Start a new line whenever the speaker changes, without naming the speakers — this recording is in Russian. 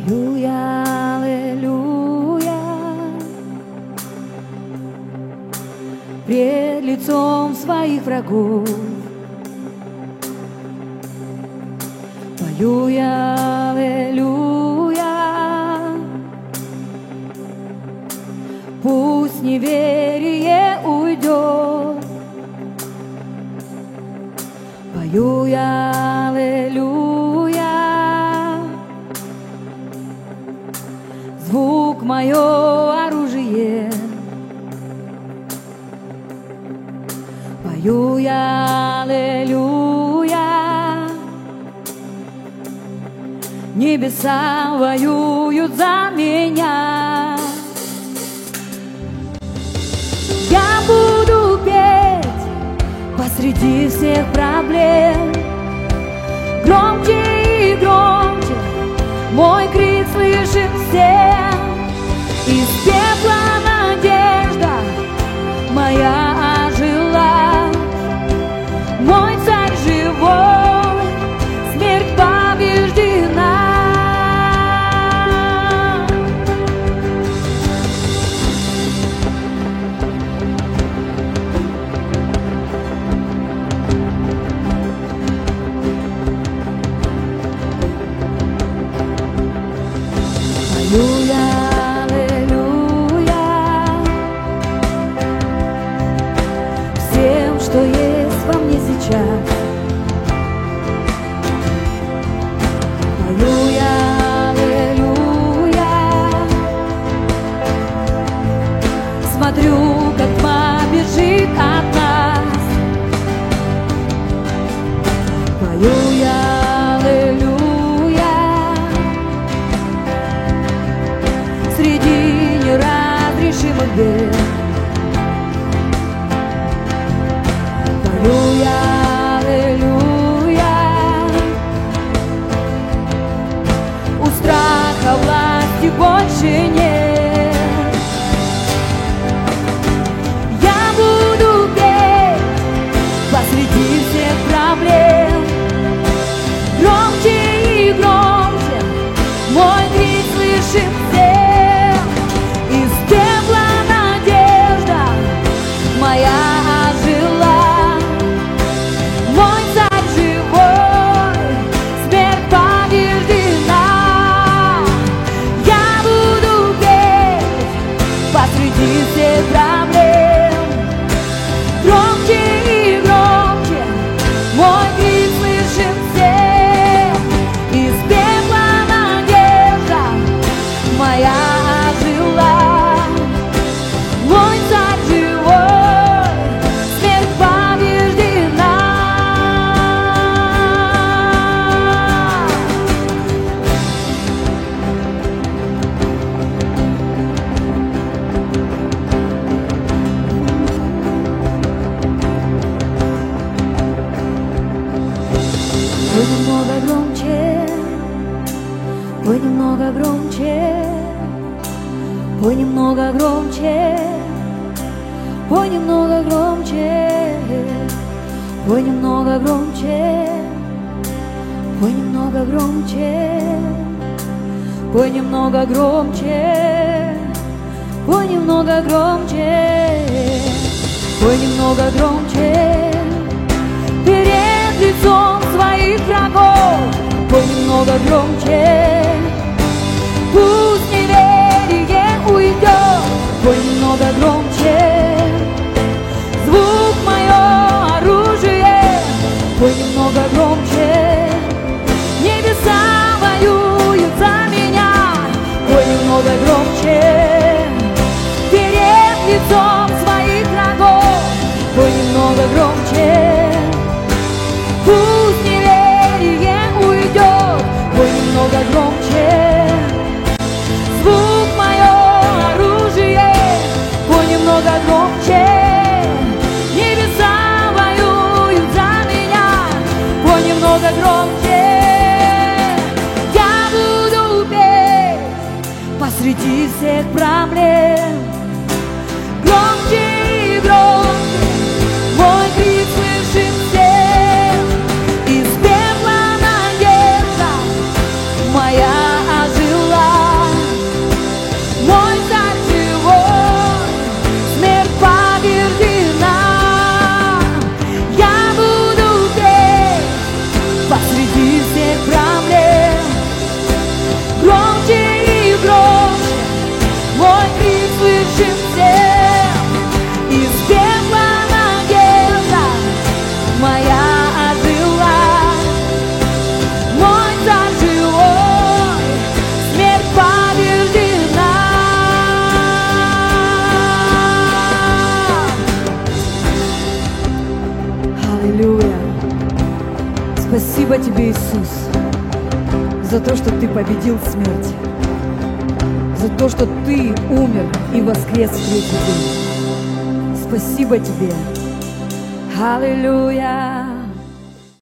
Пою я аллилуйя пред лицом своих врагов. Пою я аллилуйя, пусть неверие уйдет. Пою я аллилуйя, звук мое оружие. Пою я аллилуйя, небеса воюют за меня. Я буду петь посреди всех проблем, громче и громче мой крик слышит всем. Из пепла надежда моя ожила, мой царь живой, смерть побеждена. Пою я аллилуйя всем, что есть во мне сейчас. Пою я аллилуйя, смотрю, как тьма бежит от нас. Пою я аллилуйя среди неразрешимых бед. Пою я аллилуйя, у страха власти больше нет. Я буду петь посреди всех проблем, громче и громче мой крик слышит всем. Из пепла надежда моя ожила, мой царь живой, смерть побеждена. Я буду петь посреди всех проблем, громче и громче мой крик слышит всем. Из пепла надежда моя ожила, мой царь живой, смерть побеждена. Пой немного громче, пой немного громче, пой немного громче, пой немного громче, пой немного громче, пой немного громче, пой немного громче, пой немного громче, пой немного громче перед лицом своих врагов. Пой немного громче, пусть неверие уйдет. Пой немного громче, звук мое оружие. Пой немного громче, небеса воюют за меня. Пой немного громче перед лицом своих врагов. Пой немного громче, пусть неверие уйдет. Пой немного громче, звук мое оружие. Пой немного громче, небеса воюют за меня. Пой немного громче, я буду петь посреди всех проблем, громче и громче мой крик слышит всем. Из пепла надежда моя ожила, Тебе, Иисус, за то, что Ты победил смерть, за то, что Ты умер и воскрес в третий день. Спасибо Тебе. Аллилуйя.